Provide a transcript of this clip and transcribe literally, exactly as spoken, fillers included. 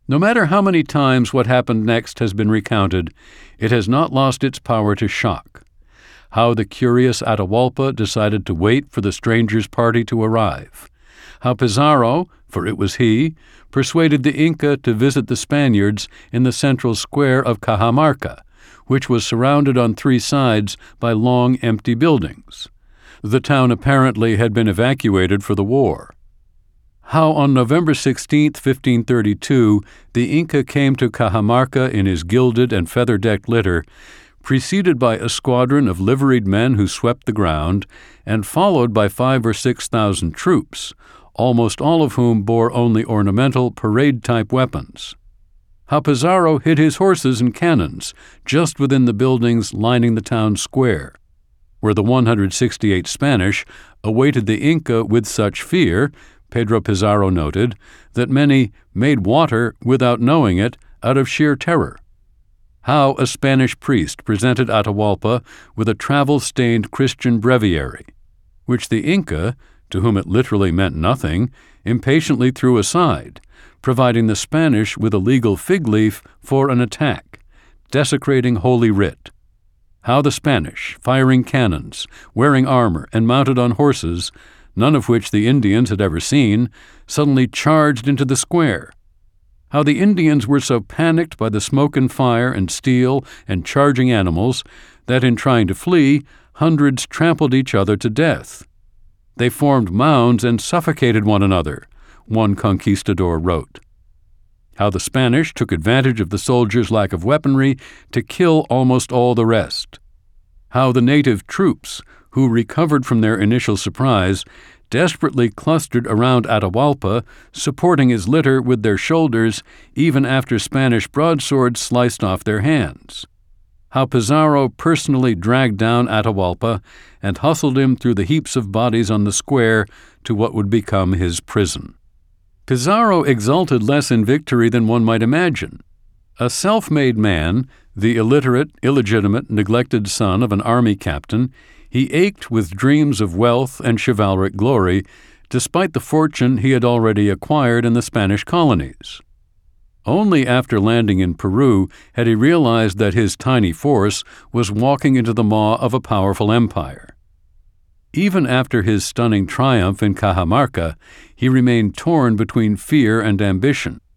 No matter how many times what happened next has been recounted, it has not lost its power to shock. How the curious Atahualpa decided to wait for the stranger's party to arrive. How Pizarro, for it was he, persuaded the Inca to visit the Spaniards in the central square of Cajamarca, which was surrounded on three sides by long, empty buildings. The town apparently had been evacuated for the war. How on November sixteenth, fifteen thirty-two, the Inca came to Cajamarca in his gilded and feather-decked litter, preceded by a squadron of liveried men who swept the ground, and followed by five or six thousand troops, almost all of whom bore only ornamental, parade-type weapons. How Pizarro hid his horses and cannons just within the buildings lining the town square, where the one hundred sixty-eight Spanish awaited the Inca with such fear, Pedro Pizarro noted, that many made water without knowing it out of sheer terror. How a Spanish priest presented Atahualpa with a travel-stained Christian breviary, which the Inca, to whom it literally meant nothing, impatiently threw aside, providing the Spanish with a legal fig leaf for an attack, desecrating Holy Writ. How the Spanish, firing cannons, wearing armor, and mounted on horses, none of which the Indians had ever seen, suddenly charged into the square. How the Indians were so panicked by the smoke and fire and steel and charging animals that in trying to flee, hundreds trampled each other to death. They formed mounds and suffocated one another, one conquistador wrote. How the Spanish took advantage of the soldiers' lack of weaponry to kill almost all the rest. How the native troops, who recovered from their initial surprise, desperately clustered around Atahualpa, supporting his litter with their shoulders even after Spanish broadswords sliced off their hands. How Pizarro personally dragged down Atahualpa and hustled him through the heaps of bodies on the square to what would become his prison. Pizarro exulted less in victory than one might imagine. A self-made man, the illiterate, illegitimate, neglected son of an army captain, he ached with dreams of wealth and chivalric glory, despite the fortune he had already acquired in the Spanish colonies. Only after landing in Peru had he realized that his tiny force was walking into the maw of a powerful empire. Even after his stunning triumph in Cajamarca, he remained torn between fear and ambition.